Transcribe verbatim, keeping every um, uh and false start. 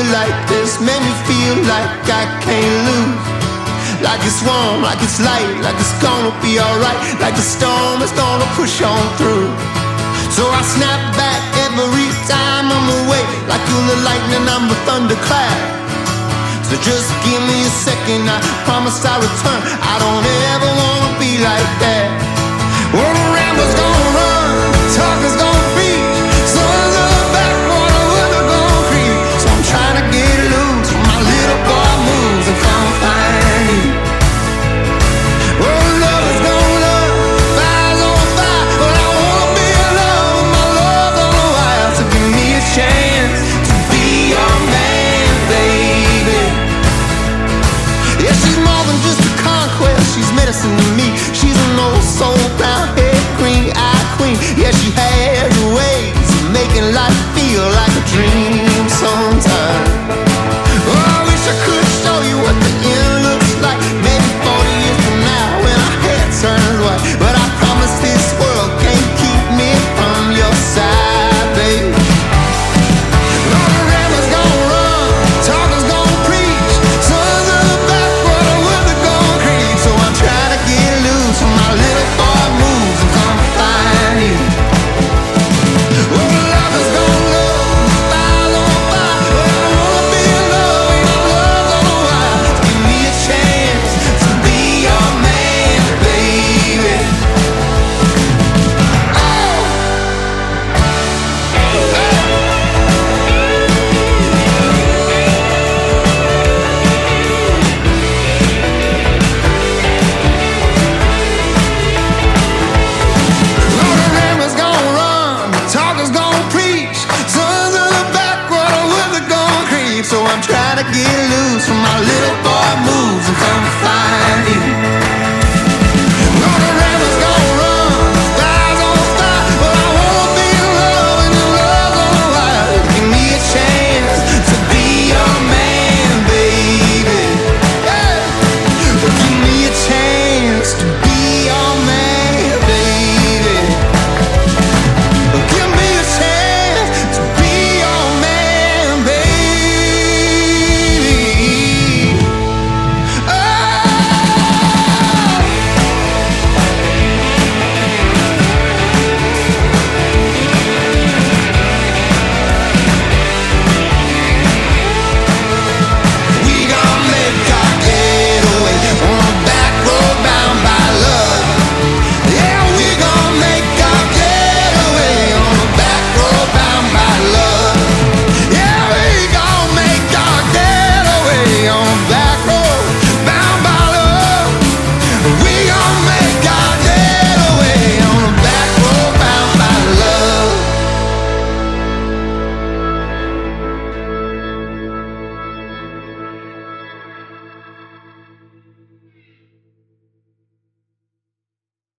like this, make me feel like I can't lose. Like it's warm, like it's light, like it's gonna be alright. Like the storm is gonna push on through. So I snap back every time I'm away. Like you're the lightning, I'm the thunderclap. So just give me a second, I promise I'll return. I don't ever wanna be like that. When the rambler's gonna run, talker's gonna preach, son's of the backwater where they're gonna creep. So I'm trying to get loose when my little boy moves and come find you. Well, love is gonna love, fire's on fire, but I wanna be in love with my love's on the wire. So give me a chance to be your man, baby. Yeah, she's more than just a conquest, she's medicine to me. She's an old soul, brown hair, green-eyed queen. Yeah, she has ways of making life feel like a dream sometimes. Oh, I wish I could show you what the end looks like. Maybe forty years from now when our hair turns white. But I promise this world can't keep me from your side, baby. Oh, the rambler's gonna run, talker's gonna preach, sons of the backwater where they're gonna creep. So I'm trying to get loose when my little boy moves and come find you. Well, the lover's gonna love, fire's on fire, but I wanna be in love with my love's on the wire. Give me a chance to be your man, baby. Oh, Lord, the rambler's gonna run, the talker's gonna preach, sons of the backwater where they're gonna creep. So I'm trying to get loose from my little